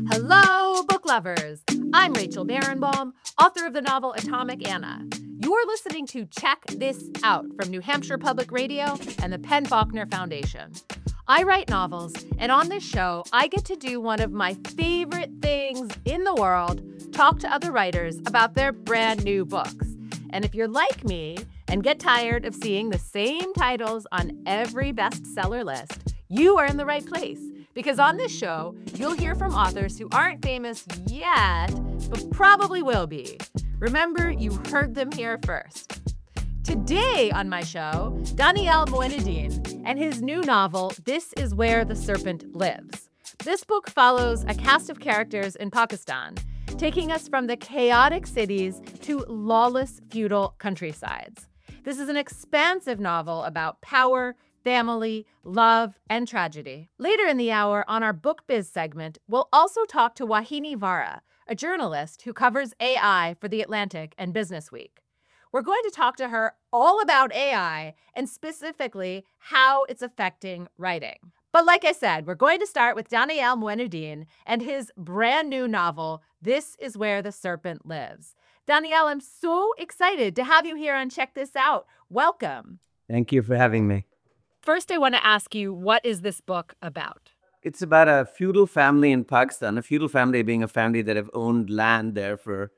Hello, book lovers! I'm Rachel Barenbaum, author of the novel Atomic Anna. You're listening to Check This Out from New Hampshire Public Radio and the Penn Faulkner Foundation. I write novels, and on this show, I get to do one of my favorite things in the world, talk to other writers about their brand new books. And if you're like me and get tired of seeing the same titles on every bestseller list, you are in the right place. Because on this show, you'll hear from authors who aren't famous yet, but probably will be. Remember, you heard them here first. Today on my show, Daniel Moinudine and his new novel, This Is Where the Serpent Lives. This book follows a cast of characters in Pakistan, taking us from the chaotic cities to lawless feudal countrysides. This is an expansive novel about power, family, love, and tragedy. Later in the hour, on our Book Biz segment, we'll also talk to Wahini Vara, a journalist who covers AI for The Atlantic and Business Week. We're going to talk to her all about AI and specifically how it's affecting writing. But like I said, we're going to start with Daniel Moinudine and his brand new novel, This Is Where the Serpent Lives. Daniel, I'm so excited to have you here on Check This Out. Welcome. Thank you for having me. First, I want to ask you, what is this book about? It's about a feudal family in Pakistan, a feudal family being a family that have owned land there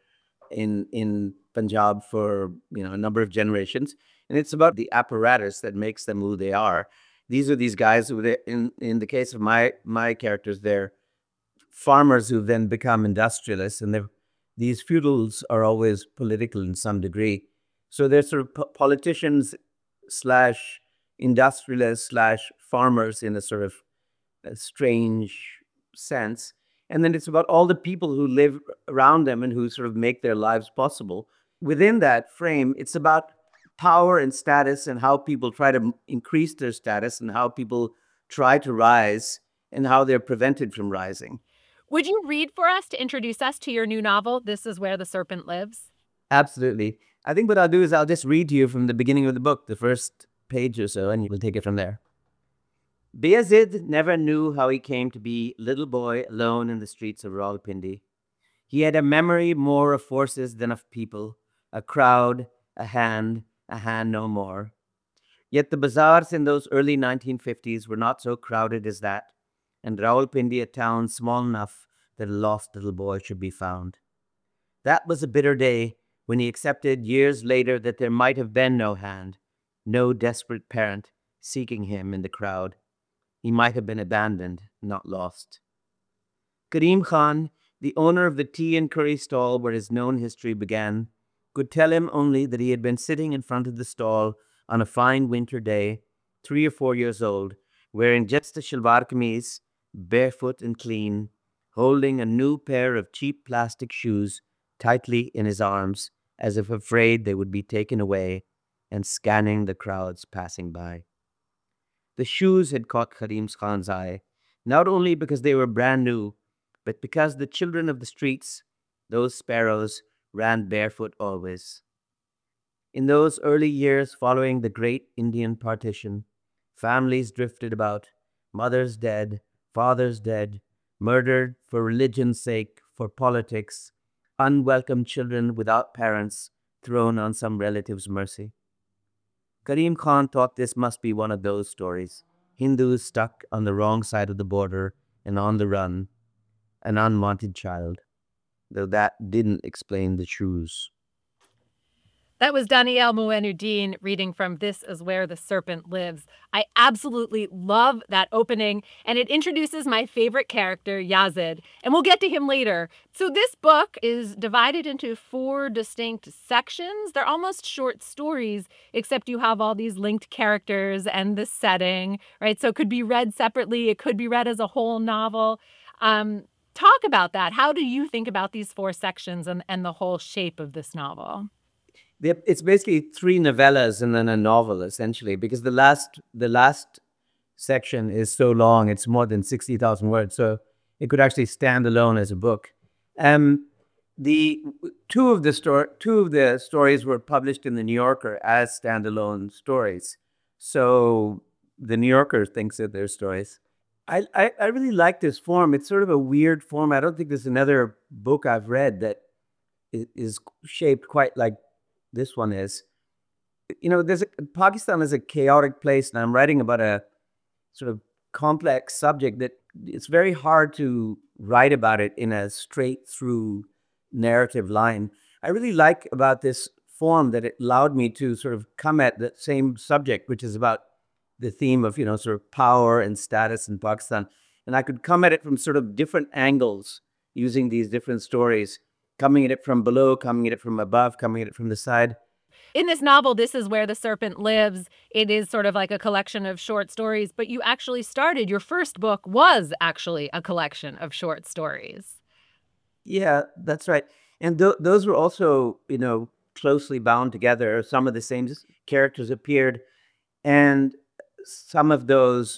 in Punjab for a number of generations. And it's about the apparatus that makes them who they are. These are these guys who, in the case of my characters, they're farmers who then become industrialists. And these feudals are always political in some degree. So they're sort of politicians slash industrialists slash farmers in a sort of a strange sense. And then it's about all the people who live around them and who sort of make their lives possible. Within that frame, it's about power and status and how people try to increase their status and how people try to rise and how they're prevented from rising. Would you read for us to introduce us to your new novel, This Is Where the Serpent Lives? Absolutely. I think what I'll do is I'll just read to you from the beginning of the book, the first page or so, and we'll take it from there. Bayazid never knew how he came to be little boy alone in the streets of Rawalpindi. He had a memory more of forces than of people, a crowd, a hand no more. Yet the bazaars in those early 1950s were not so crowded as that, and Rawalpindi a town small enough that a lost little boy should be found. That was a bitter day when he accepted years later that there might have been no hand, no desperate parent seeking him in the crowd. He might have been abandoned, not lost. Karim Khan, the owner of the tea and curry stall where his known history began, could tell him only that he had been sitting in front of the stall on a fine winter day, 3 or 4 years old, wearing just a shalwar kameez, barefoot and clean, holding a new pair of cheap plastic shoes tightly in his arms, as if afraid they would be taken away, and scanning the crowds passing by. The shoes had caught Karim Khan's eye, not only because they were brand new, but because the children of the streets, those sparrows, ran barefoot always. In those early years following the great Indian partition, families drifted about, mothers dead, fathers dead, murdered for religion's sake, for politics, unwelcome children without parents thrown on some relative's mercy. Karim Khan thought this must be one of those stories. Hindus stuck on the wrong side of the border and on the run, an unwanted child, though that didn't explain the shoes. That was Daniel Moinudine reading from This Is Where the Serpent Lives. I absolutely love that opening, and it introduces my favorite character, Yazid, and we'll get to him later. So this book is divided into 4 distinct sections. They're almost short stories, except you have all these linked characters and the setting, right? So it could be read separately. It could be read as a whole novel. Talk about that. How do you think about these 4 sections and the whole shape of this novel? It's basically 3 novellas and then a novel, essentially, because the last section is so long, it's more than 60,000 words, so it could actually stand alone as a book. The two of the stories were published in the New Yorker as standalone stories, so the New Yorker thinks that they're stories. I really like this form. It's sort of a weird form. I don't think there's another book I've read that is shaped quite like this one is. Pakistan is a chaotic place, and I'm writing about a sort of complex subject that it's very hard to write about it in a straight through narrative line. I really like about this form that it allowed me to sort of come at the same subject, which is about the theme of, sort of power and status in Pakistan. And I could come at it from sort of different angles using these different stories, coming at it from below, coming at it from above, coming at it from the side. In this novel, This Is Where the Serpent Lives, it is sort of like a collection of short stories, but you actually started, your first book was actually a collection of short stories. Yeah, that's right. And those were also, closely bound together. Some of the same characters appeared, and some of those.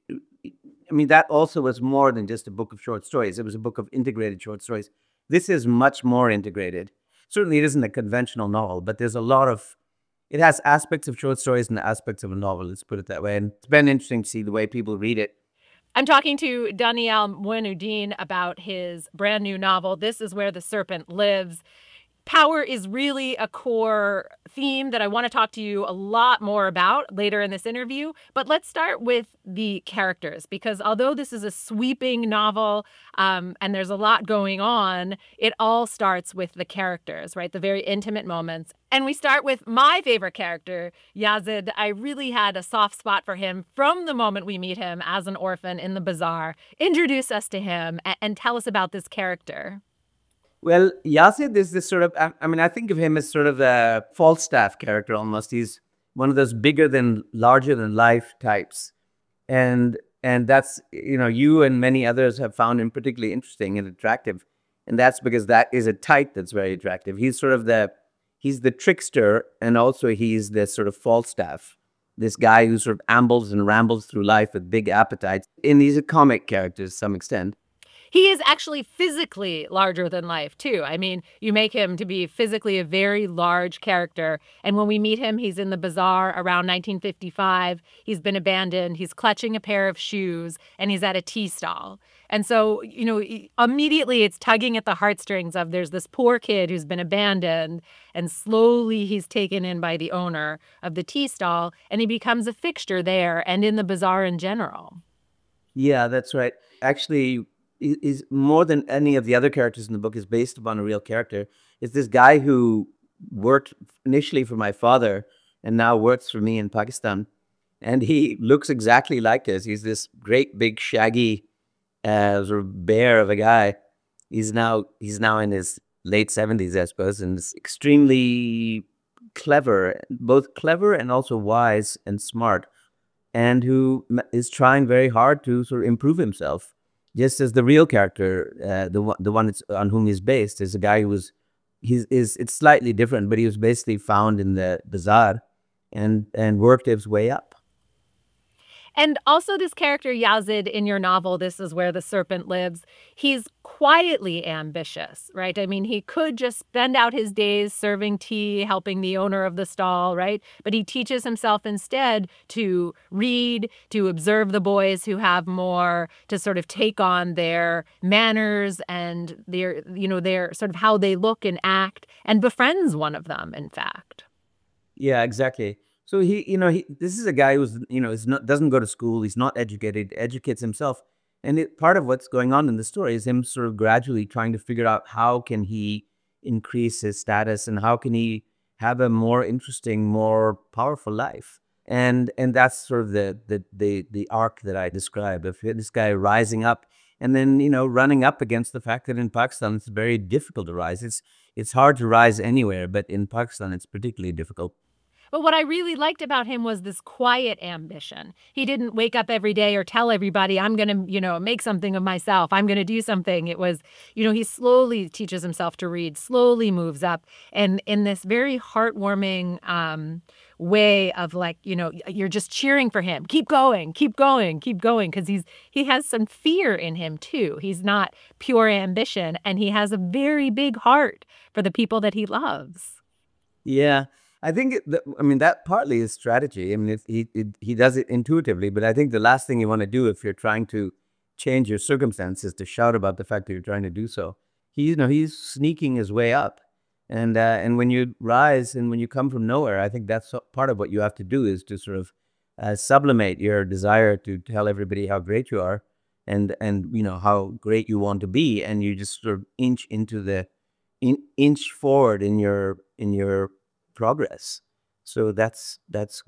I mean, that also was more than just a book of short stories. It was a book of integrated short stories. This is much more integrated. Certainly, it isn't a conventional novel, but there's a lot of. It has aspects of short stories and aspects of a novel. Let's put it that way. And it's been interesting to see the way people read it. I'm talking to Daniel Moinuddin about his brand new novel, This Is Where the Serpent Lives. Power is really a core theme that I want to talk to you a lot more about later in this interview. But let's start with the characters, because although this is a sweeping novel and there's a lot going on, it all starts with the characters, right? The very intimate moments. And we start with my favorite character, Yazid. I really had a soft spot for him from the moment we meet him as an orphan in the bazaar. Introduce us to him and tell us about this character. Well, Yazid is this sort of, I mean, I think of him as sort of a Falstaff character almost. He's one of those bigger than, larger than life types. And that's, you and many others have found him particularly interesting and attractive. And that's because that is a type that's very attractive. He's the trickster, and also he's the sort of Falstaff, this guy who sort of ambles and rambles through life with big appetites. And he's a comic character to some extent. He is actually physically larger than life, too. I mean, you make him to be physically a very large character. And when we meet him, he's in the bazaar around 1955. He's been abandoned. He's clutching a pair of shoes, and he's at a tea stall. And so, immediately it's tugging at the heartstrings of there's this poor kid who's been abandoned, and slowly he's taken in by the owner of the tea stall, and he becomes a fixture there and in the bazaar in general. Yeah, that's right. Actually, is more than any of the other characters in the book is based upon a real character. It's this guy who worked initially for my father and now works for me in Pakistan. And he looks exactly like us. He's this great big shaggy sort of bear of a guy. He's now in his late 70s, I suppose, and is extremely clever, both clever and also wise and smart, and who is trying very hard to sort of improve himself, just as the real character, the one on whom he's based, is a guy who was, it's slightly different, but he was basically found in the bazaar and worked his way up. And also, this character, Yazid, in your novel, This Is Where the Serpent Lives, he's quietly ambitious, right? I mean, he could just spend out his days serving tea, helping the owner of the stall, right? But he teaches himself instead to read, to observe the boys who have more, to sort of take on their manners and their sort of how they look and act, and befriends one of them, in fact. Yeah, exactly. So this is a guy who's, is not, doesn't go to school. He's not educated, educates himself. And part of what's going on in the story is him sort of gradually trying to figure out how can he increase his status and how can he have a more interesting, more powerful life. And that's sort of the arc that I described of this guy rising up and then, running up against the fact that in Pakistan it's very difficult to rise. It's hard to rise anywhere, but in Pakistan it's particularly difficult. But what I really liked about him was this quiet ambition. He didn't wake up every day or tell everybody, I'm going to, make something of myself. I'm going to do something. It was, he slowly teaches himself to read, slowly moves up. And in this very heartwarming way of like, you're just cheering for him. Keep going, keep going, keep going. Because he has some fear in him, too. He's not pure ambition. And he has a very big heart for the people that he loves. Yeah. I think, I mean, that partly is strategy. I mean, he does it intuitively, but I think the last thing you want to do if you're trying to change your circumstances is to shout about the fact that you're trying to do so. He's sneaking his way up. And when you rise and when you come from nowhere, I think that's part of what you have to do is to sort of sublimate your desire to tell everybody how great you are and how great you want to be, and you just sort of inch forward in your progress. So that's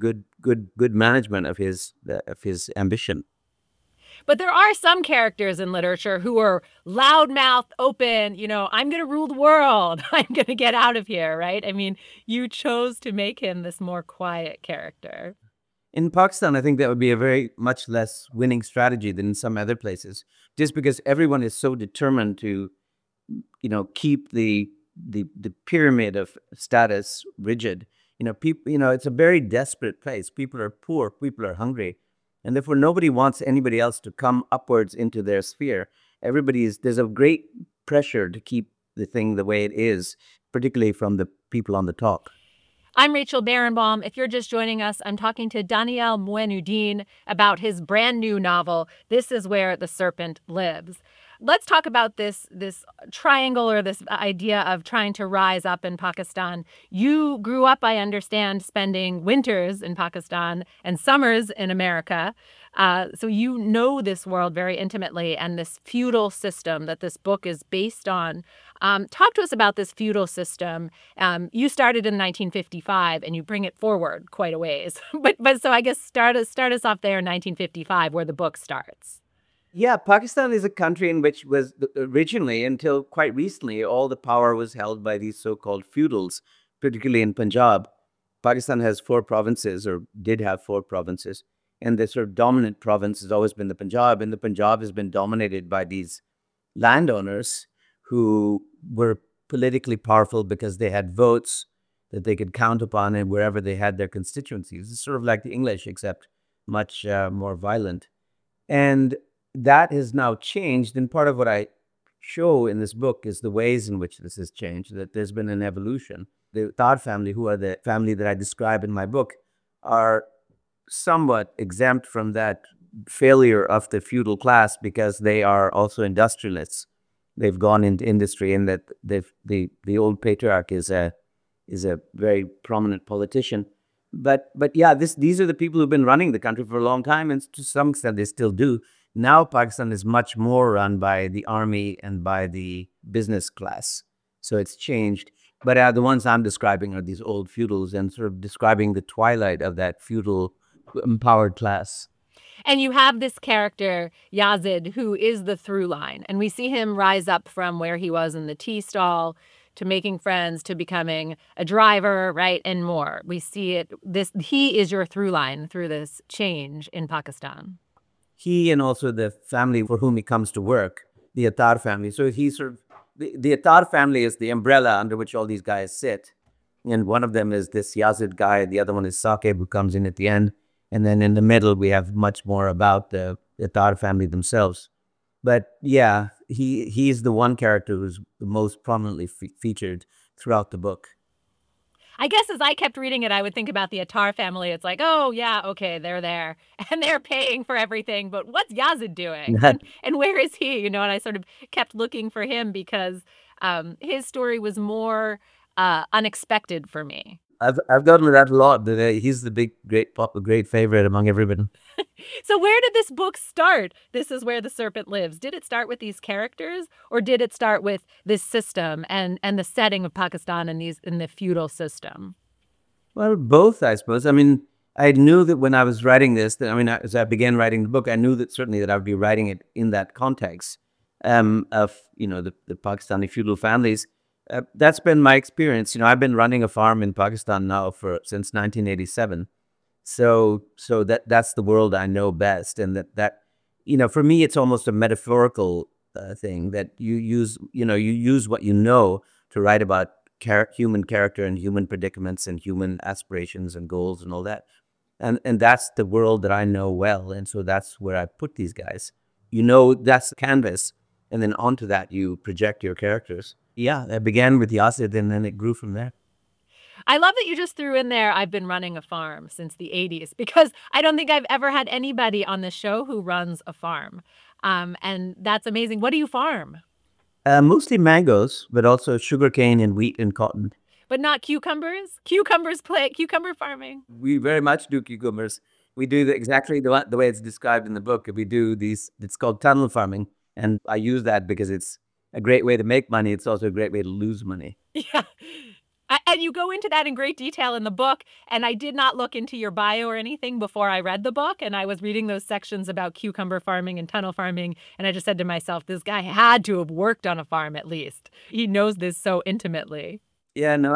good management of his ambition. But there are some characters in literature who are loudmouth, open, I'm going to rule the world. I'm going to get out of here, right? I mean, you chose to make him this more quiet character. In Pakistan, I think that would be a very much less winning strategy than in some other places, just because everyone is so determined to, keep the pyramid of status rigid. People, it's a very desperate place. People are poor, people are hungry, and therefore nobody wants anybody else to come upwards into their sphere. There's a great pressure to keep the thing the way it is, particularly from the people on the top. I'm Rachel Barenbaum. If you're just joining us, I'm talking to Daniel Moinuddin about his brand new novel, This Is Where the Serpent Lives. Let's talk about this triangle or this idea of trying to rise up in Pakistan. You grew up, I understand, spending winters in Pakistan and summers in America. So you know this world very intimately and this feudal system that this book is based on. Talk to us about this feudal system. You started in 1955 and you bring it forward quite a ways. But so I guess start us off there in 1955 where the book starts. Yeah, Pakistan is a country in which was originally, until quite recently, all the power was held by these so-called feudals, particularly in Punjab. Pakistan has 4 provinces, or did have 4 provinces, and the sort of dominant province has always been the Punjab, and the Punjab has been dominated by these landowners who were politically powerful because they had votes that they could count upon and wherever they had their constituencies. It's sort of like the English, except much more violent. And that has now changed, and part of what I show in this book is the ways in which this has changed, that there's been an evolution. The Attar family, who are the family that I describe in my book, are somewhat exempt from that failure of the feudal class because they are also industrialists. They've gone into industry, and that the old patriarch is a very prominent politician. But yeah, these are the people who've been running the country for a long time, and to some extent they still do. Now Pakistan is much more run by the army and by the business class. So it's changed. But the ones I'm describing are these old feudals and sort of describing the twilight of that feudal empowered class. And you have this character, Yazid, who is the through line. And we see him rise up from where he was in the tea stall to making friends, to becoming a driver, right, and more. We see it. He is your through line through this change in Pakistan. He and also the family for whom he comes to work, the Attar family. So he's sort of, the Attar family is the umbrella under which all these guys sit. And one of them is this Yazid guy. The other one is Saqib, who comes in at the end. And then in the middle, we have much more about the Attar family themselves. But yeah, he's the one character who's the most prominently featured throughout the book. I guess as I kept reading it, I would think about the Attar family. It's like, oh, yeah, okay, they're there and they're paying for everything. But what's Yazid doing? And where is he? And I sort of kept looking for him because his story was more unexpected for me. I've gotten that a lot. He's the great favorite among everybody. So where did this book start? This Is Where the Serpent Lives. Did it start with these characters, or did it start with this system and the setting of Pakistan and in the feudal system? Well, both, I suppose. I mean, I knew that when I was writing this, as I began writing the book, I knew that certainly that I would be writing it in that context of the Pakistani feudal families. That's been my experience. I've been running a farm in Pakistan now since 1987. So that's the world I know best, and that for me it's almost a metaphorical thing that you use what you know to write about human character and human predicaments and human aspirations and goals and all that, and that's the world that I know well, and so that's where I put these guys. That's the canvas, and then onto that you project your characters. Yeah, it began with Yazid, and then it grew from there. I love that you just threw in there, I've been running a farm since the 80s, because I don't think I've ever had anybody on the show who runs a farm. And that's amazing. What do you farm? Mostly mangoes, but also sugarcane and wheat and cotton. But not cucumbers? Cucumber farming. We very much do cucumbers. We do exactly the way it's described in the book. We do these, it's called tunnel farming. And I use that because it's a great way to make money. It's also a great way to lose money. Yeah. And you go into that in great detail in the book. And I did not look into your bio or anything before I read the book. And I was reading those sections about cucumber farming and tunnel farming. And I just said to myself, this guy had to have worked on a farm at least. He knows this so intimately. Yeah, no,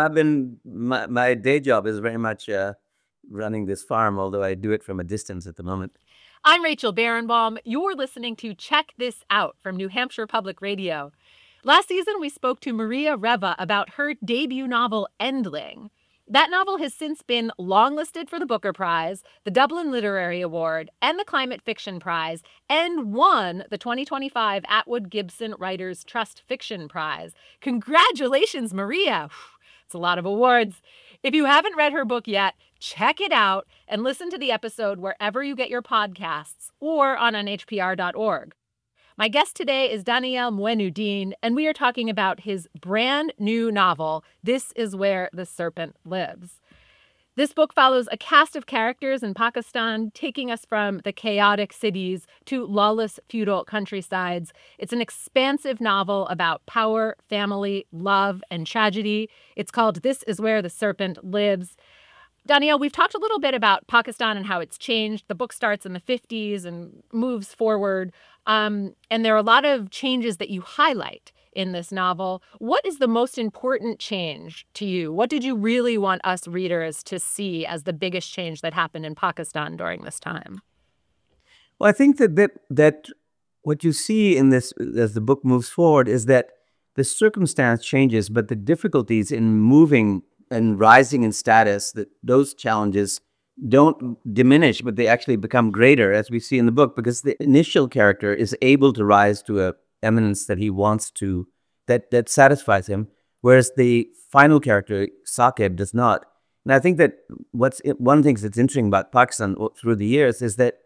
my day job is very much running this farm, although I do it from a distance at the moment. I'm Rachel Barenbaum. You're listening to Check This Out from New Hampshire Public Radio. Last season, we spoke to Maria Reva about her debut novel, Endling. That novel has since been longlisted for the Booker Prize, the Dublin Literary Award, and the Climate Fiction Prize, and won the 2025 Atwood Gibson Writers Trust Fiction Prize. Congratulations, Maria! It's a lot of awards. If you haven't read her book yet, check it out and listen to the episode wherever you get your podcasts or on nhpr.org. My guest today is Daniel Moinouddine, and we are talking about his brand new novel, This Is Where the Serpent Lives. This book follows a cast of characters in Pakistan, taking us from the chaotic cities to lawless feudal countrysides. It's an expansive novel about power, family, love, and tragedy. It's called This Is Where the Serpent Lives. Daniel, we've talked a little bit about Pakistan and how it's changed. The book starts in the 50s and moves forward. And there are a lot of changes that you highlight in this novel. What is the most important change to you? What did you really want us readers to see as the biggest change that happened in Pakistan during this time? Well, I think that what you see in this as the book moves forward is that the circumstance changes, but the difficulties in moving and rising in status, that those challenges don't diminish, but they actually become greater, as we see in the book, because the initial character is able to rise to a eminence that he wants to, that satisfies him, whereas the final character, Saqib, does not. And I think that one of the things that's interesting about Pakistan through the years is that,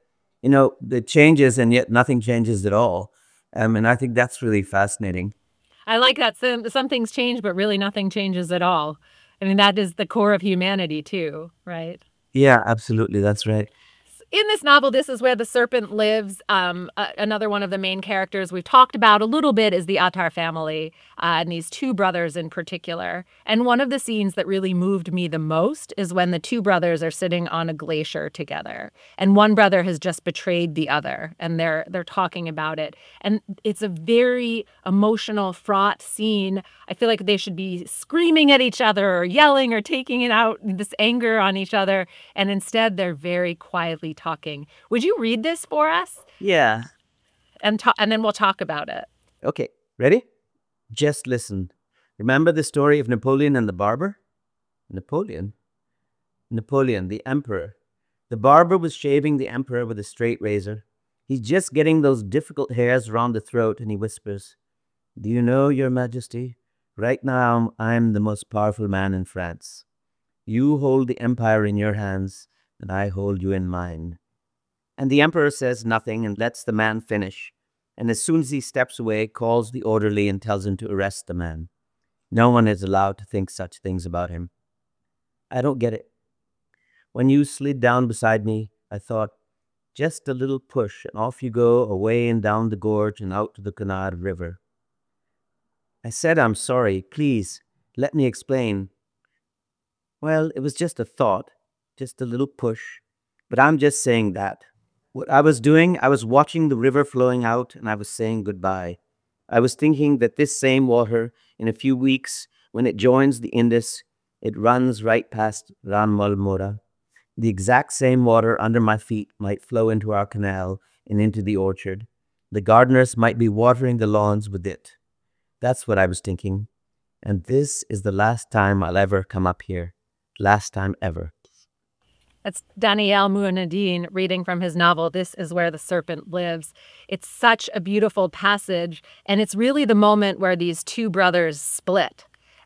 it changes and yet nothing changes at all. And I think that's really fascinating. I like that. Some things change, but really nothing changes at all. I mean, that is the core of humanity too, right? Yeah, absolutely. That's right. In this novel, This Is Where the Serpent Lives. Another one of the main characters we've talked about a little bit is the Attar family, and these two brothers in particular. And one of the scenes that really moved me the most is when the two brothers are sitting on a glacier together, and one brother has just betrayed the other, and they're talking about it. And it's a very emotional, fraught scene. I feel like they should be screaming at each other or yelling or taking it out, this anger on each other. And instead, they're very quietly talking. Would you read this for us? Yeah. And then we'll talk about it. Okay. Ready? Just listen. Remember the story of Napoleon and the barber? Napoleon, the emperor. The barber was shaving the emperor with a straight razor. He's just getting those difficult hairs around the throat, and he whispers, "Do you know, Your Majesty, right now I'm the most powerful man in France. You hold the empire in your hands, and I hold you in mine." And the emperor says nothing and lets the man finish. And as soon as he steps away, calls the orderly and tells him to arrest the man. No one is allowed to think such things about him. I don't get it. When you slid down beside me, I thought, just a little push, and off you go, away and down the gorge and out to the Kanad River. I said, "I'm sorry. Please, let me explain." "Well, it was just a thought, just a little push. But I'm just saying that. What I was doing, I was watching the river flowing out, and I was saying goodbye. I was thinking that this same water, in a few weeks, when it joins the Indus, it runs right past Ran Malmora. The exact same water under my feet might flow into our canal and into the orchard. The gardeners might be watering the lawns with it. That's what I was thinking. And this is the last time I'll ever come up here. Last time ever." That's Daniel Moinouddine reading from his novel, This Is Where the Serpent Lives. It's such a beautiful passage, and it's really the moment where these two brothers split.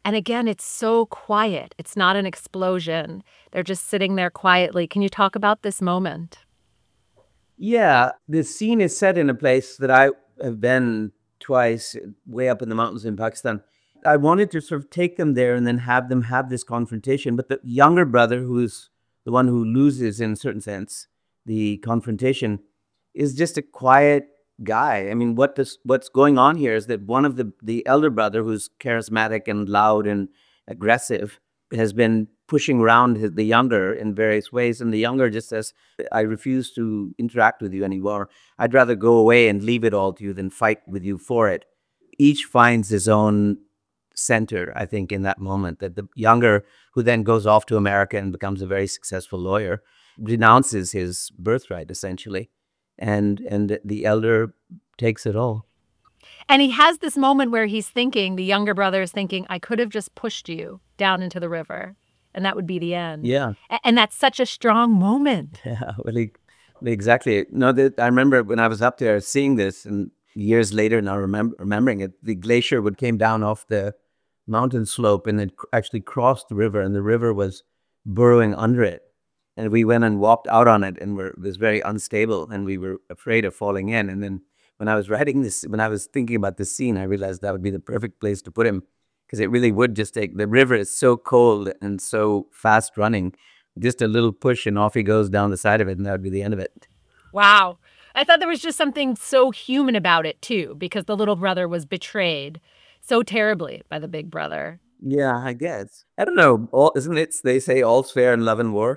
And again, it's so quiet. It's not an explosion. They're just sitting there quietly. Can you talk about this moment? Yeah, the scene is set in a place that I have been twice, way up in the mountains in Pakistan. I wanted to sort of take them there and then have them have this confrontation. But the younger brother, who's the one who loses in a certain sense, the confrontation, is just a quiet guy. I mean, what's going on here is that one of the elder brother, who's charismatic and loud and aggressive, has been pushing around the younger in various ways, and the younger just says, "I refuse to interact with you anymore. I'd rather go away and leave it all to you than fight with you for it." Each finds his own center, I think, in that moment. That the younger, who then goes off to America and becomes a very successful lawyer, renounces his birthright essentially, and the elder takes it all. And he has this moment where he's thinking, the younger brother is thinking, I could have just pushed you down into the river, and that would be the end. Yeah. And that's such a strong moment. Yeah, well, exactly. No, that I remember when I was up there seeing this, and years later, now remembering it, the glacier would came down off the mountain slope, and it actually crossed the river, and the river was burrowing under it. And we went and walked out on it, and it was very unstable, and we were afraid of falling in. And then when I was writing this, when I was thinking about this scene, I realized that would be the perfect place to put him, because it really would just take, the river is so cold and so fast running, just a little push and off he goes down the side of it, and that would be the end of it. Wow. I thought there was just something so human about it, too, because the little brother was betrayed so terribly by the big brother. Yeah, I guess. I don't know. Isn't it, they say all's fair in love and war?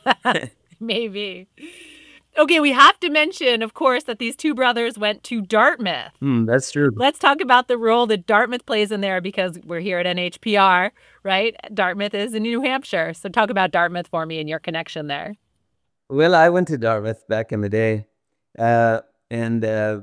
Maybe. Okay, we have to mention, of course, that these two brothers went to Dartmouth. That's true. Let's talk about the role that Dartmouth plays in there, because we're here at NHPR, right? Dartmouth is in New Hampshire. So talk about Dartmouth for me and your connection there. Well, I went to Dartmouth back in the day, and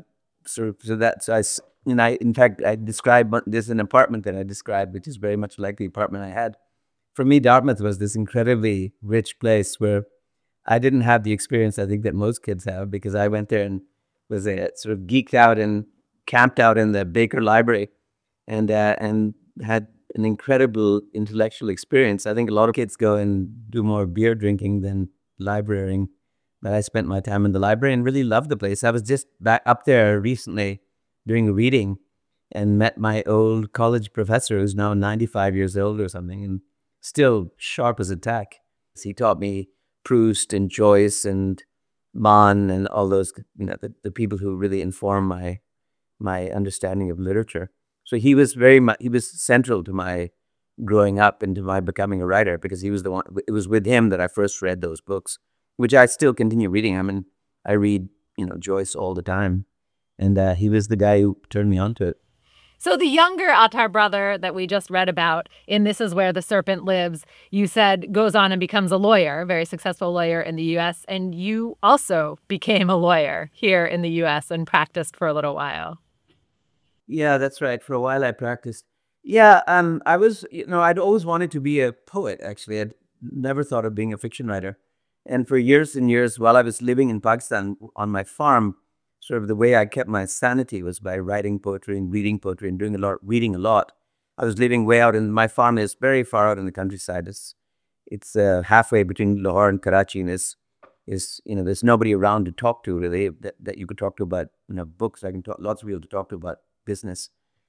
in fact, I described there's an apartment that I described, which is very much like the apartment I had. For me, Dartmouth was this incredibly rich place where I didn't have the experience I think that most kids have, because I went there and was sort of geeked out and camped out in the Baker Library, and had an incredible intellectual experience. I think a lot of kids go and do more beer drinking than librarying, but I spent my time in the library and really loved the place. I was just back up there recently doing a reading and met my old college professor, who's now 95 years old or something, and still sharp as a tack. He taught me Proust and Joyce and Mann and all those, the people who really inform my understanding of literature. So he was he was central to my growing up and to my becoming a writer, because he was the one. It was with him that I first read those books, which I still continue reading. I mean, I read Joyce all the time, and he was the guy who turned me on to it. So the younger Attar brother that we just read about in This Is Where the Serpent Lives, you said goes on and becomes a lawyer, a very successful lawyer in the U.S., and you also became a lawyer here in the U.S. and practiced for a little while. Yeah, that's right. For a while I practiced. Yeah, I was, I'd always wanted to be a poet, actually. I'd never thought of being a fiction writer. And for years and years, while I was living in Pakistan on my farm, sort of the way I kept my sanity was by writing poetry and reading poetry and reading a lot. I was living way out, and my farm is very far out in the countryside. It's halfway between Lahore and Karachi, and there's nobody around to talk to, really, that you could talk to about books. I can talk lots of people to talk to about business.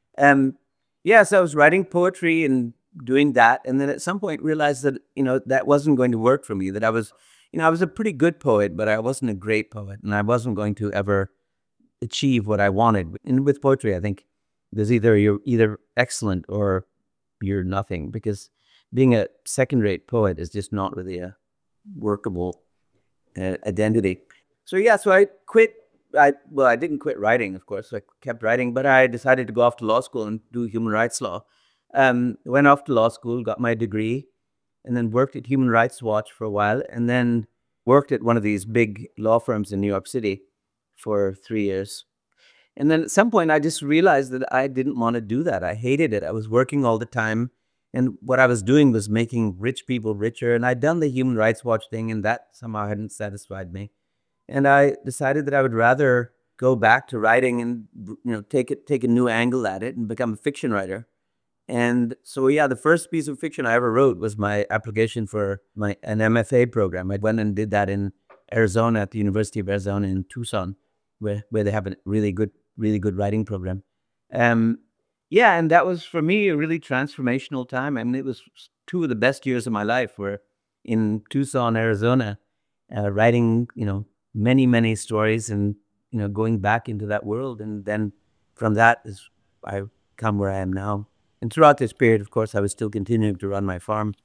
So I was writing poetry and doing that, and then at some point realized that that wasn't going to work for me. That I was a pretty good poet, but I wasn't a great poet, and I wasn't going to ever achieve what I wanted. And with poetry, I think you're either excellent or you're nothing, because being a second-rate poet is just not really a workable identity. So I quit. I didn't quit writing, of course. So I kept writing, but I decided to go off to law school and do human rights law. Went off to law school, got my degree, and then worked at Human Rights Watch for a while, and then worked at one of these big law firms in New York City for 3 years. And then at some point, I just realized that I didn't want to do that. I hated it. I was working all the time, and what I was doing was making rich people richer. And I'd done the Human Rights Watch thing, and that somehow hadn't satisfied me. And I decided that I would rather go back to writing and take a new angle at it and become a fiction writer. And so, yeah, the first piece of fiction I ever wrote was my application for an MFA program. I went and did that in Arizona at the University of Arizona in Tucson, where they have a really good writing program. Um, yeah, and that was for me a really transformational time. I mean, it was two of the best years of my life were in Tucson, Arizona, writing, many stories and, going back into that world. And then from that is I come where I am now. And throughout this period, of course, I was still continuing to run my farm.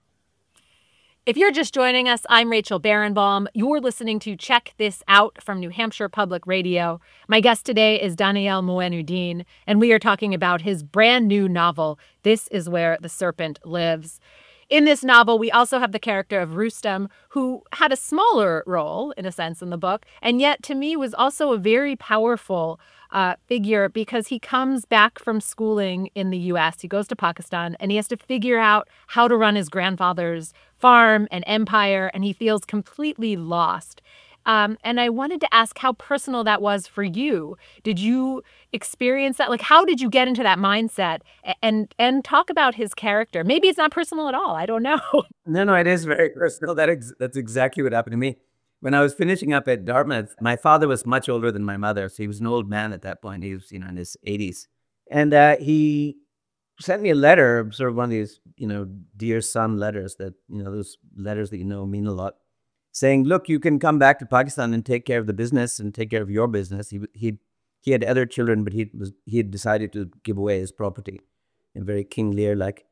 If you're just joining us, I'm Rachel Barenbaum. You're listening to Check This Out from New Hampshire Public Radio. My guest today is Daniel Moenuddin, and we are talking about his brand new novel, This Is Where the Serpent Lives. In this novel, we also have the character of Rustem, who had a smaller role, in a sense, in the book, and yet, to me, was also a very powerful figure because he comes back from schooling in the U.S. He goes to Pakistan, and he has to figure out how to run his grandfather's farm and empire, and he feels completely lost. And I wanted to ask how personal that was for you. Did you experience that? Like, how did you get into that mindset? And talk about his character. Maybe it's not personal at all. I don't know. No, it is very personal. That's exactly what happened to me. When I was finishing up at Dartmouth, my father was much older than my mother, so he was an old man at that point. He was, in his 80s. And he sent me a letter, sort of one of these, dear son letters that, those letters that mean a lot, saying, look, you can come back to Pakistan and take care of the business and take care of your business. He had other children, but he had decided to give away his property, and very King Lear like.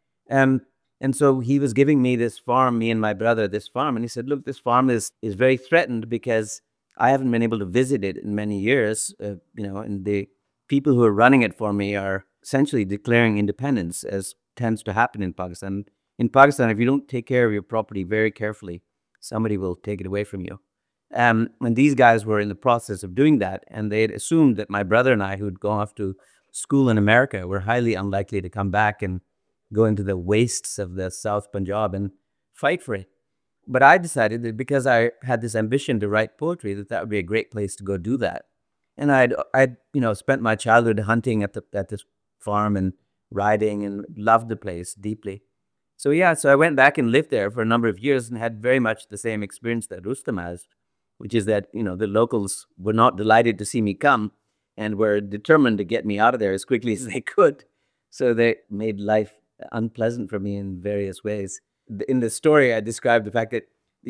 And so he was giving me this farm, me and my brother, this farm, and he said, look, this farm is very threatened because I haven't been able to visit it in many years, and the people who are running it for me are essentially declaring independence, as tends to happen in Pakistan. In Pakistan, if you don't take care of your property very carefully, somebody will take it away from you. And these guys were in the process of doing that, and they had assumed that my brother and I, who'd gone off to school in America, were highly unlikely to come back and go into the wastes of the South Punjab and fight for it. But I decided that because I had this ambition to write poetry, that would be a great place to go do that. And I'd spent my childhood hunting at this farm and riding and loved the place deeply. So I went back and lived there for a number of years and had very much the same experience that Rustem has, which is that, the locals were not delighted to see me come and were determined to get me out of there as quickly as they could. So they made life unpleasant for me in various ways. In the story, I described the fact that,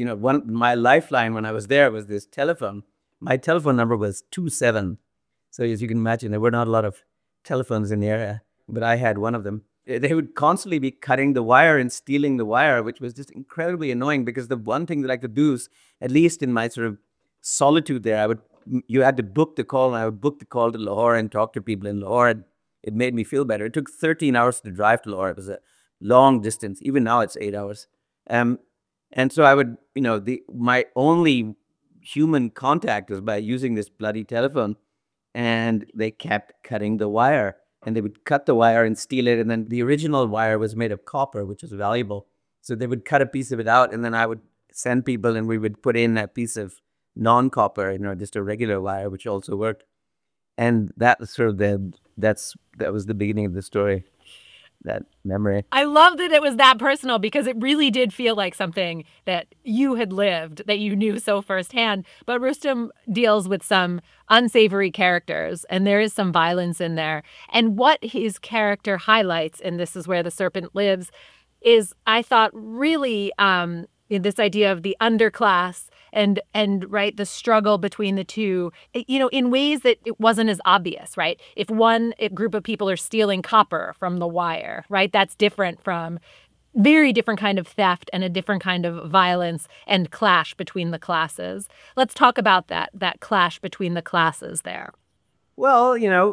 my lifeline when I was there was this telephone. My telephone number was 27. So as you can imagine, there were not a lot of telephones in the area, but I had one of them. They would constantly be cutting the wire and stealing the wire, which was just incredibly annoying because the one thing that I could do is, at least in my sort of solitude there, you had to book the call, and I would book the call to Lahore and talk to people in Lahore. And it made me feel better. It took 13 hours to drive to Lahore. It was a long distance. Even now it's 8 hours. And so I would, my only human contact was by using this bloody telephone, and they kept cutting the wire. And they would cut the wire and steal it. And then the original wire was made of copper, which was valuable. So they would cut a piece of it out, and then I would send people, and we would put in a piece of non-copper, just a regular wire, which also worked. And that was sort of that was the beginning of the story, that memory. I love that it was that personal because it really did feel like something that you had lived, that you knew so firsthand. But Rustem deals with some unsavory characters, and there is some violence in there. And what his character highlights, and This Is Where the Serpent Lives, is, I thought, really this idea of the underclass and right, the struggle between the two, in ways that it wasn't as obvious, right? If one group of people are stealing copper from the wire, right, that's different from very different kind of theft and a different kind of violence and clash between the classes. Let's talk about that clash between the classes there. Well,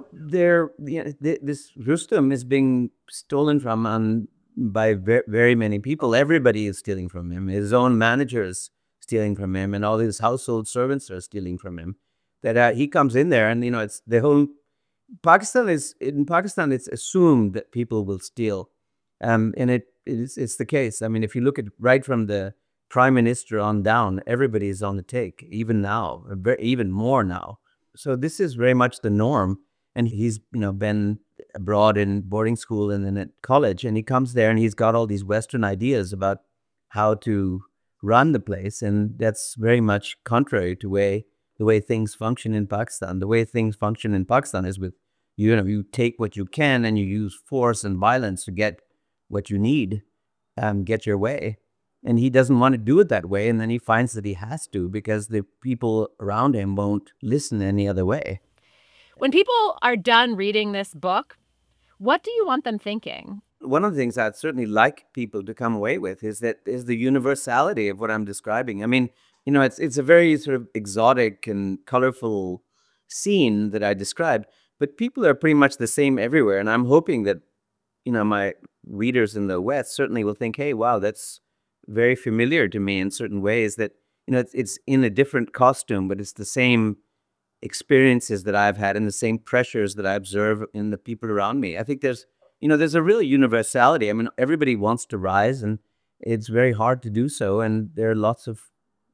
this Rustem is being stolen from by very many people. Everybody is stealing from him. His own managers stealing from him, and all his household servants are stealing from him. That he comes in there, and it's the whole Pakistan it's assumed that people will steal, and it's the case. I mean, if you look at right from the prime minister on down, everybody is on the take, even now, even more now. So this is very much the norm, and he's been abroad in boarding school and then at college. And he comes there and he's got all these Western ideas about how to run the place. And that's very much contrary to the way things function in Pakistan. The way things function in Pakistan is with, you take what you can and you use force and violence to get what you need, get your way. And he doesn't want to do it that way. And then he finds that he has to because the people around him won't listen any other way. When people are done reading this book, what do you want them thinking? One of the things I'd certainly like people to come away with is the universality of what I'm describing. I mean, it's a very sort of exotic and colorful scene that I described, but people are pretty much the same everywhere. And I'm hoping that, my readers in the West certainly will think, hey, wow, that's very familiar to me in certain ways, that, it's in a different costume, but it's the same experiences that I've had and the same pressures that I observe in the people around me. I think there's a real universality. I mean, everybody wants to rise and it's very hard to do so. And there are lots of,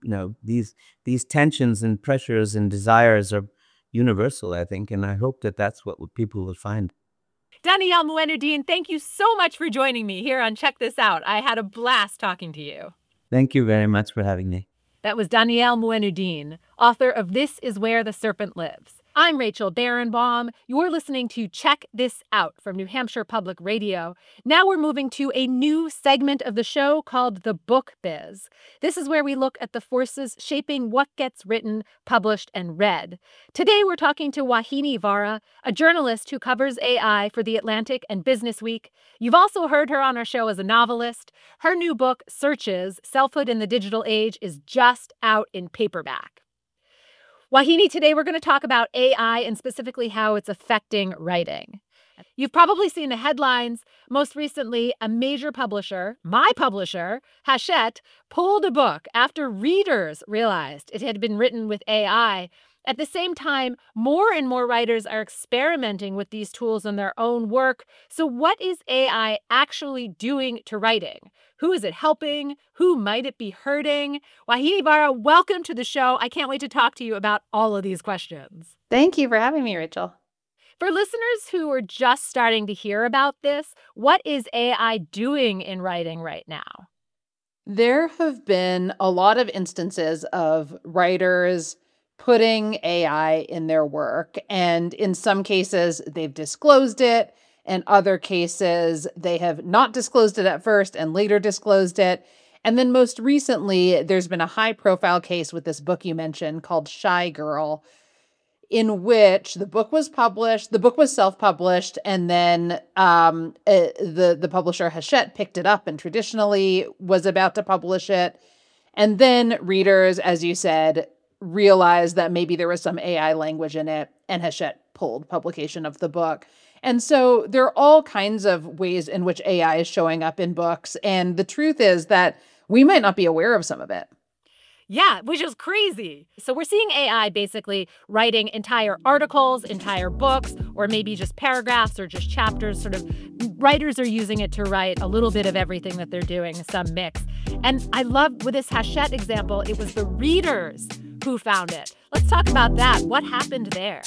these tensions and pressures and desires are universal, I think. And I hope that that's what people will find. Danielle Moinuddin, thank you so much for joining me here on Check This Out. I had a blast talking to you. Thank you very much for having me. That was Danielle Moinuddin, author of This Is Where the Serpent Lives. I'm Rachel Barenbaum. You're listening to Check This Out from New Hampshire Public Radio. Now we're moving to a new segment of the show called The Book Biz. This is where we look at the forces shaping what gets written, published, and read. Today we're talking to Wahini Vara, a journalist who covers AI for The Atlantic and Business Week. You've also heard her on our show as a novelist. Her new book, Searches: Selfhood in the Digital Age, is just out in paperback. Wahini, today we're going to talk about AI and specifically how it's affecting writing. You've probably seen the headlines. Most recently, a major publisher, my publisher, Hachette, pulled a book after readers realized it had been written with AI. At the same time, more and more writers are experimenting with these tools in their own work. So what is AI actually doing to writing? Who is it helping? Who might it be hurting? Wahini Vara, welcome to the show. I can't wait to talk to you about all of these questions. Thank you for having me, Rachel. For listeners who are just starting to hear about this, what is AI doing in writing right now? There have been a lot of instances of writers putting AI in their work, and in some cases, they've disclosed it. In other cases, they have not disclosed it at first and later disclosed it. And then most recently, there's been a high-profile case with this book you mentioned called Shy Girl, in which the book was published, the book was self-published, and then the publisher Hachette picked it up and traditionally was about to publish it. And then readers, as you said, realized that maybe there was some AI language in it, and Hachette pulled publication of the book. And so there are all kinds of ways in which AI is showing up in books. And the truth is that we might not be aware of some of it. Yeah, which is crazy. So we're seeing AI basically writing entire articles, entire books, or maybe just paragraphs or just chapters. Sort of writers are using it to write a little bit of everything that they're doing, some mix. And I love with this Hachette example, it was the readers who found it. Let's talk about that. What happened there?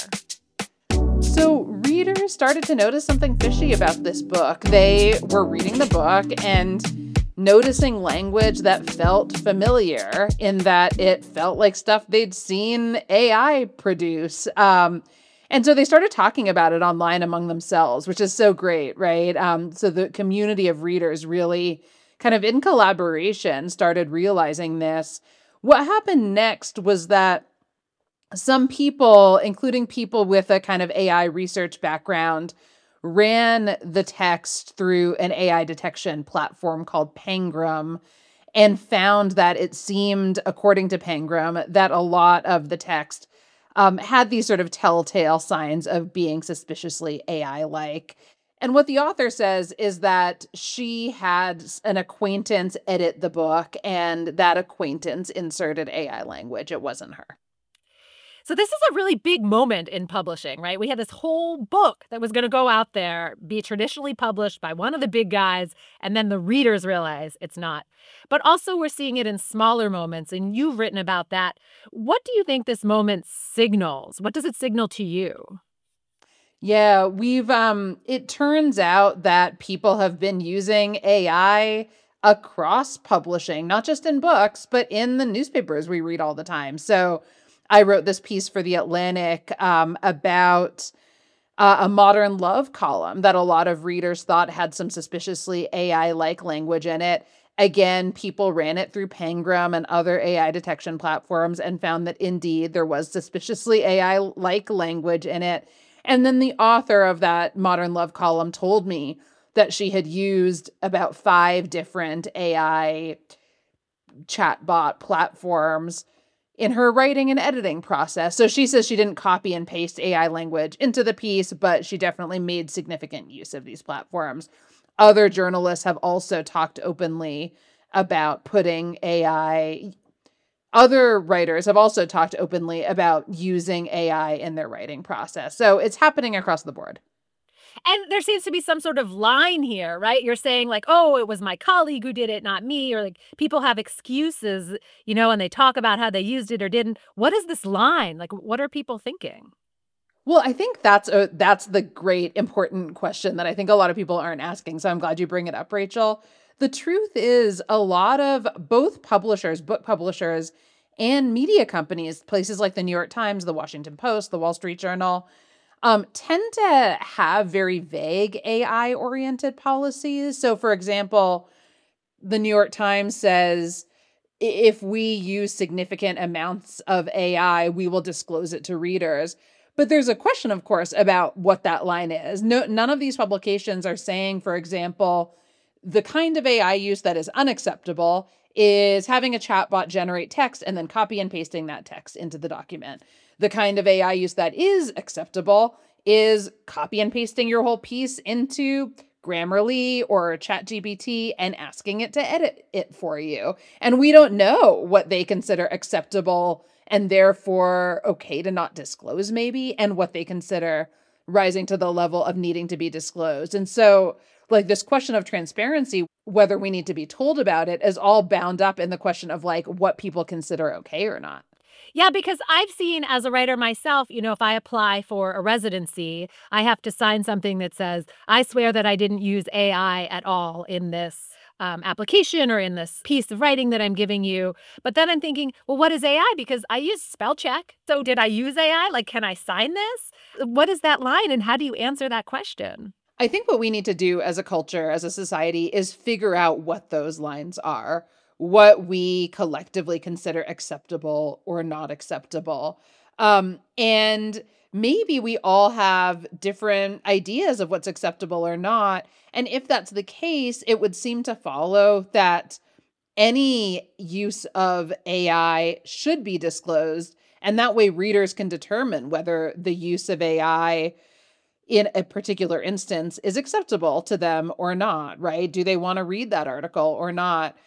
So readers started to notice something fishy about this book. They were reading the book and noticing language that felt familiar, in that it felt like stuff they'd seen AI produce. And so they started talking about it online among themselves, which is so great, right? So the community of readers really kind of in collaboration started realizing this. What happened next was that some people, including people with a kind of AI research background, ran the text through an AI detection platform called Pangram and found that it seemed, according to Pangram, that a lot of the text had these sort of telltale signs of being suspiciously AI-like. And what the author says is that she had an acquaintance edit the book, and that acquaintance inserted AI language. It wasn't her. So this is a really big moment in publishing, right? We had this whole book that was going to go out there, be traditionally published by one of the big guys, and then the readers realize it's not. But also we're seeing it in smaller moments, and you've written about that. What do you think this moment signals? What does it signal to you? Yeah, we've it turns out that people have been using AI across publishing, not just in books, but in the newspapers we read all the time. So I wrote this piece for The Atlantic about a modern love column that a lot of readers thought had some suspiciously AI-like language in it. Again, people ran it through Pangram and other AI detection platforms and found that indeed there was suspiciously AI-like language in it. And then the author of that modern love column told me that she had used about 5 different AI chatbot platforms in her writing and editing process. So she says she didn't copy and paste AI language into the piece, but she definitely made significant use of these platforms. Other journalists have also talked openly about putting AI. Other writers have also talked openly about using AI in their writing process. So it's happening across the board. And there seems to be some sort of line here, right? You're saying like, oh, it was my colleague who did it, not me. Or like people have excuses, and they talk about how they used it or didn't. What is this line? Like, what are people thinking? Well, I think that's the great important question that I think a lot of people aren't asking. So I'm glad you bring it up, Rachel. The truth is a lot of both publishers, book publishers, and media companies, places like the New York Times, the Washington Post, the Wall Street Journal, tend to have very vague AI-oriented policies. So, for example, the New York Times says, if we use significant amounts of AI, we will disclose it to readers. But there's a question, of course, about what that line is. None of these publications are saying, for example, the kind of AI use that is unacceptable is having a chatbot generate text and then copy and pasting that text into the document. The kind of AI use that is acceptable is copy and pasting your whole piece into Grammarly or ChatGPT and asking it to edit it for you. And we don't know what they consider acceptable and therefore okay to not disclose maybe, and what they consider rising to the level of needing to be disclosed. And so like this question of transparency, whether we need to be told about it, is all bound up in the question of like what people consider okay or not. Yeah, because I've seen as a writer myself, if I apply for a residency, I have to sign something that says, I swear that I didn't use AI at all in this application or in this piece of writing that I'm giving you. But then I'm thinking, well, what is AI? Because I use spell check. So did I use AI? Like, can I sign this? What is that line? And how do you answer that question? I think what we need to do as a culture, as a society, is figure out what those lines are, what we collectively consider acceptable or not acceptable. And maybe we all have different ideas of what's acceptable or not. And if that's the case, it would seem to follow that any use of AI should be disclosed. And that way readers can determine whether the use of AI in a particular instance is acceptable to them or not, right? Do they want to read that article or not?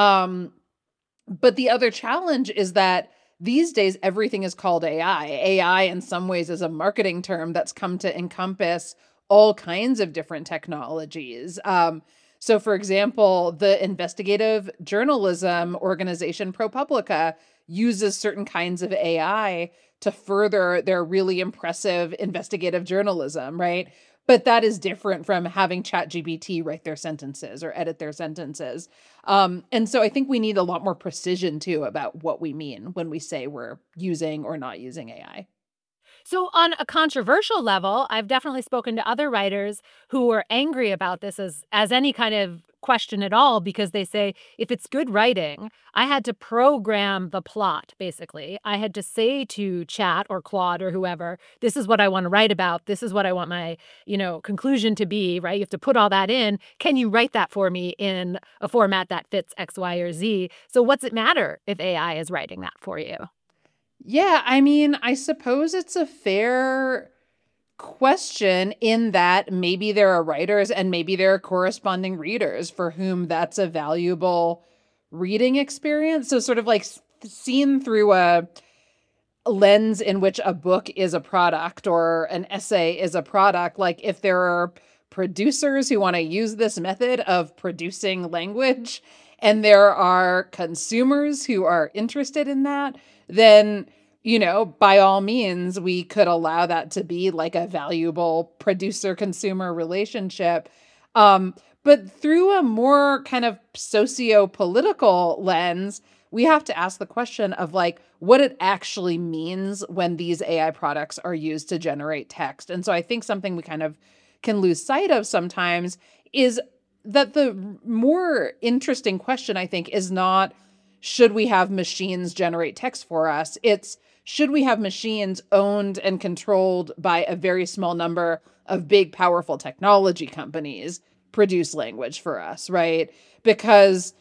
But the other challenge is that these days, everything is called AI. AI, in some ways, is a marketing term that's come to encompass all kinds of different technologies. So, for example, the investigative journalism organization ProPublica uses certain kinds of AI to further their really impressive investigative journalism, right? But that is different from having ChatGPT write their sentences or edit their sentences. And so I think we need a lot more precision, too, about what we mean when we say we're using or not using AI. So, on a controversial level, I've definitely spoken to other writers who are angry about this as any kind of question at all, because they say if it's good writing, I had to program the plot, basically. I had to say to Chat or Claude or whoever, this is what I want to write about. This is what I want my, conclusion to be, right? You have to put all that in. Can you write that for me in a format that fits X, Y, or Z? So, what's it matter if AI is writing that for you? Yeah, I mean, I suppose it's a fair question in that maybe there are writers and maybe there are corresponding readers for whom that's a valuable reading experience. So, sort of like seen through a lens in which a book is a product or an essay is a product, like if there are producers who want to use this method of producing language and there are consumers who are interested in that, then by all means, we could allow that to be like a valuable producer-consumer relationship. But through a more kind of socio-political lens, we have to ask the question of like what it actually means when these AI products are used to generate text. And so I think something we kind of can lose sight of sometimes is that the more interesting question, I think, is not should we have machines generate text for us? It's should we have machines owned and controlled by a very small number of big, powerful technology companies produce language for us, right? Because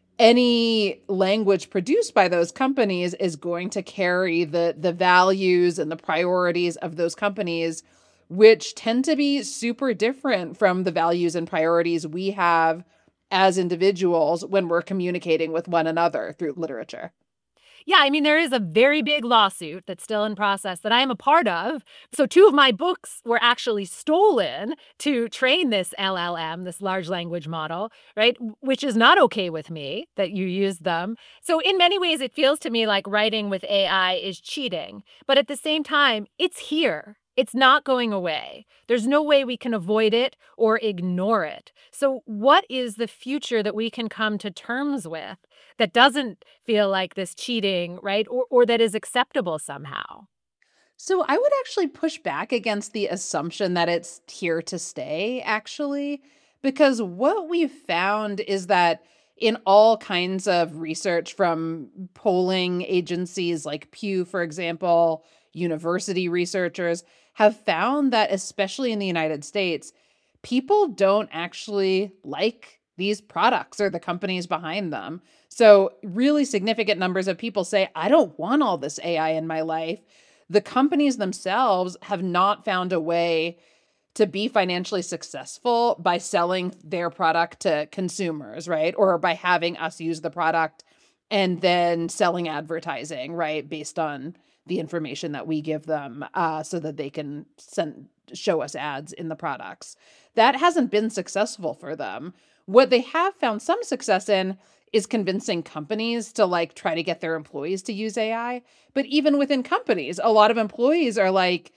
any language produced by those companies is going to carry the values and the priorities of those companies, which tend to be super different from the values and priorities we have as individuals when we're communicating with one another through literature. Yeah, I mean, there is a very big lawsuit that's still in process that I am a part of. So 2 of my books were actually stolen to train this LLM, this large language model, right? Which is not okay with me that you use them. So in many ways, it feels to me like writing with AI is cheating. But at the same time, it's here. It's not going away. There's no way we can avoid it or ignore it. So what is the future that we can come to terms with that doesn't feel like this cheating, right? Or that is acceptable somehow? So I would actually push back against the assumption that it's here to stay, actually, because what we've found is that in all kinds of research from polling agencies like Pew, for example, university researchers have found that, especially in the United States, people don't actually like these products or the companies behind them. So, really significant numbers of people say, I don't want all this AI in my life. The companies themselves have not found a way to be financially successful by selling their product to consumers, right? Or by having us use the product and then selling advertising, right? Based on the information that we give them so that they can show us ads in the products. That hasn't been successful for them. What they have found some success in is convincing companies to like try to get their employees to use AI. But even within companies, a lot of employees are like,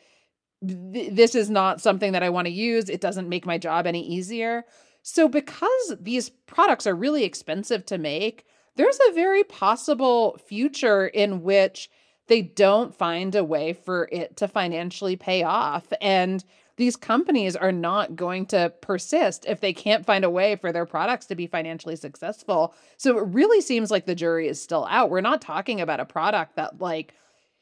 this is not something that I want to use. It doesn't make my job any easier. So because these products are really expensive to make, there's a very possible future in which they don't find a way for it to financially pay off. And these companies are not going to persist if they can't find a way for their products to be financially successful. So it really seems like the jury is still out. We're not talking about a product that like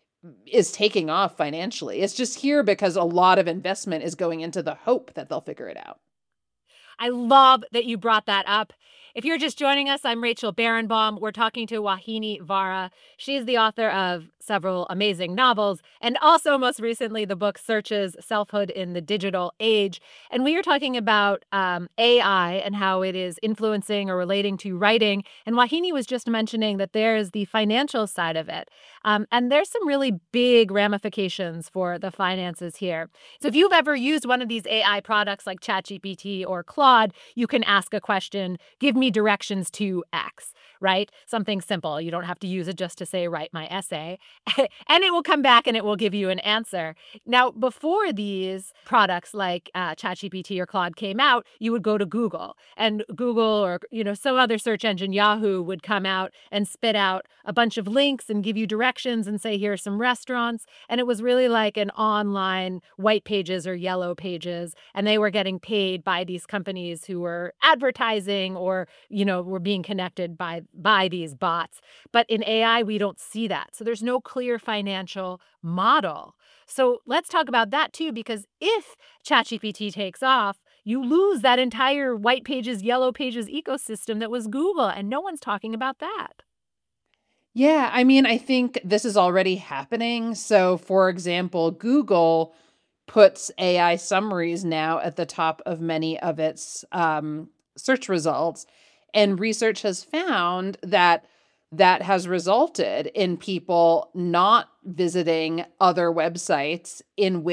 is taking off financially. It's just here because a lot of investment is going into the hope that they'll figure it out. I love that you brought that up. If you're just joining us, I'm Rachel Barenbaum. We're talking to Wahini Vara. She's the author of several amazing novels and also most recently the book Searches Selfhood in the Digital Age. And we are talking about AI and how it is influencing or relating to writing. And Wahini was just mentioning that there's the financial side of it. And there's some really big ramifications for the finances here. So if you've ever used one of these AI products like ChatGPT or Claude, you can ask a question, give me directions to X, right? Something simple. You don't have to use it just to say, write my essay. And it will come back and it will give you an answer. Now, before these products like ChatGPT or Claude came out, you would go to Google and Google or, some other search engine, Yahoo, would come out and spit out a bunch of links and give you directions and say, here are some restaurants. And it was really like an online white pages or yellow pages. And they were getting paid by these companies who were advertising or, were being connected by these bots. But in AI, we don't see that. So there's no clear financial model. So let's talk about that too, because if ChatGPT takes off, you lose that entire white pages, yellow pages ecosystem that was Google, and no one's talking about that. Yeah, I mean, I think this is already happening. So, for example, Google puts AI summaries now at the top of many of its search results. And research has found that that has resulted in people not visiting other websites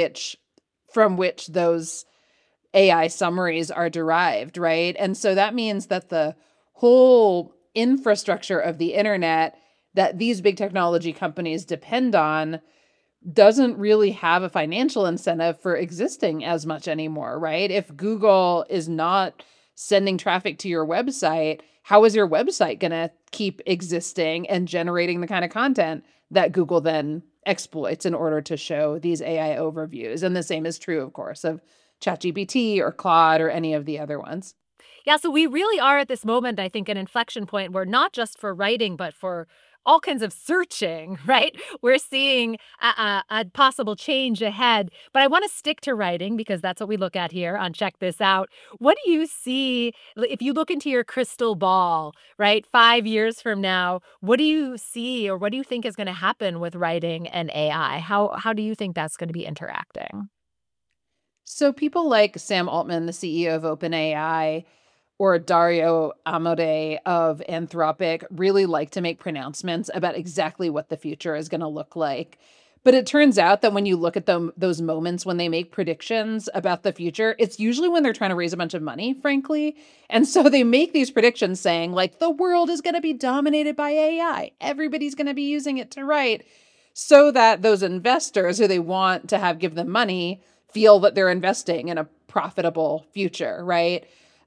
from which those AI summaries are derived, right? And so that means that the whole infrastructure of the internet that these big technology companies depend on doesn't really have a financial incentive for existing as much anymore, right? If Google is not sending traffic to your website, how is your website going to keep existing and generating the kind of content that Google then exploits in order to show these AI overviews? And the same is true, of course, of ChatGPT or Claude or any of the other ones. Yeah, so we really are at this moment, I think, an inflection point where not just for writing, but for all kinds of searching, right? We're seeing a possible change ahead. But I want to stick to writing because that's what we look at here on Check This Out. What do you see if you look into your crystal ball, right? 5 years from now, what do you see or what do you think is going to happen with writing and AI? How do you think that's going to be interacting? So people like Sam Altman, the CEO of OpenAI, or Dario Amodei of Anthropic really like to make pronouncements about exactly what the future is going to look like. But it turns out that when you look at those moments when they make predictions about the future, it's usually when they're trying to raise a bunch of money, frankly. And so they make these predictions saying, like, the world is going to be dominated by AI. Everybody's going to be using it to write, so that those investors who they want to have give them money feel that they're investing in a profitable future, right?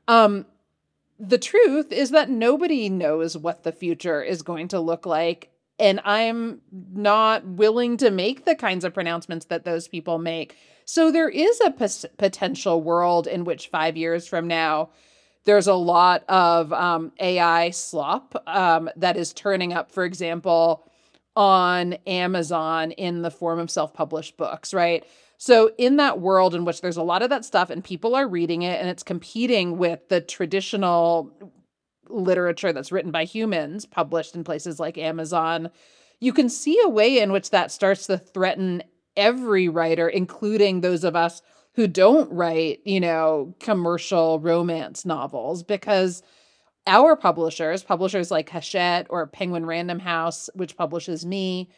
The truth is that nobody knows what the future is going to look like. And I'm not willing to make the kinds of pronouncements that those people make. So there is a potential world in which 5 years from now, there's a lot of AI slop that is turning up, for example, on Amazon in the form of self-published books, right? So in that world in which there's a lot of that stuff and people are reading it and it's competing with the traditional literature that's written by humans published in places like Amazon, you can see a way in which that starts to threaten every writer, including those of us who don't write, commercial romance novels, because our publishers like Hachette or Penguin Random House, which publishes me,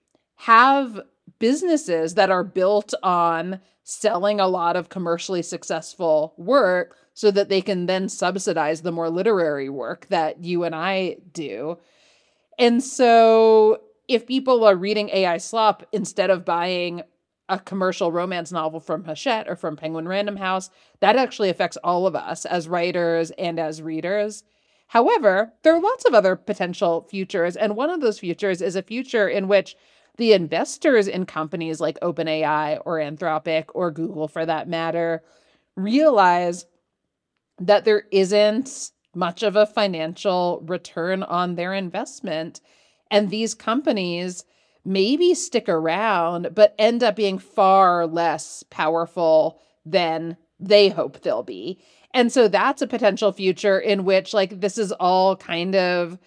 have businesses that are built on selling a lot of commercially successful work so that they can then subsidize the more literary work that you and I do. And so if people are reading AI slop instead of buying a commercial romance novel from Hachette or from Penguin Random House, that actually affects all of us as writers and as readers. However, there are lots of other potential futures, and one of those futures is a future in which the investors in companies like OpenAI or Anthropic or Google, for that matter, realize that there isn't much of a financial return on their investment. And these companies maybe stick around, but end up being far less powerful than they hope they'll be. And so that's a potential future in which, this is all kind of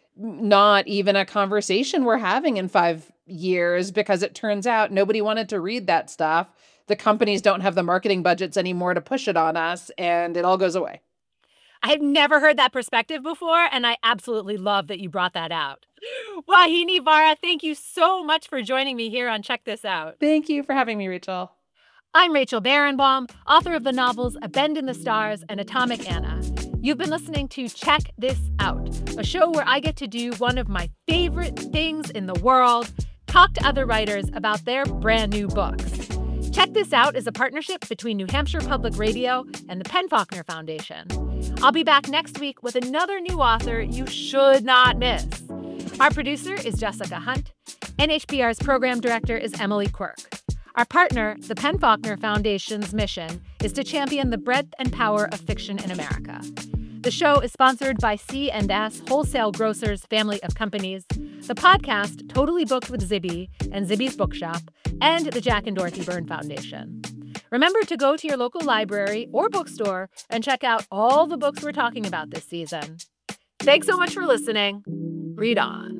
not even a conversation we're having in 5 years, because it turns out nobody wanted to read that stuff. The companies don't have the marketing budgets anymore to push it on us, and it all goes away. I had never heard that perspective before, and I absolutely love that you brought that out. Vauhini Vara, thank you so much for joining me here on Check This Out. Thank you for having me, Rachel. I'm Rachel Barenbaum, author of the novels A Bend in the Stars and Atomic Anna. You've been listening to Check This Out, a show where I get to do one of my favorite things in the world, talk to other writers about their brand new books. Check This Out is a partnership between New Hampshire Public Radio and the PEN/Faulkner Foundation. I'll be back next week with another new author you should not miss. Our producer is Jessica Hunt. NHPR's program director is Emily Quirk. Our partner, the PEN/Faulkner Foundation's mission is to champion the breadth and power of fiction in America. The show is sponsored by C&S Wholesale Grocers Family of Companies, the podcast Totally Booked with Zibby and Zibby's Bookshop, and the Jack and Dorothy Byrne Foundation. Remember to go to your local library or bookstore and check out all the books we're talking about this season. Thanks so much for listening. Read on.